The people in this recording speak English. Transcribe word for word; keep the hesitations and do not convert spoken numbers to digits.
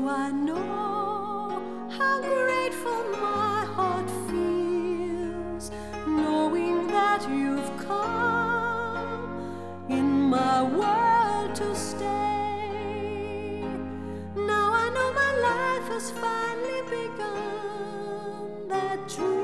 Now I know how grateful my heart feels, knowing that you've come in my world to stay. Now I know my life has finally begun, that dream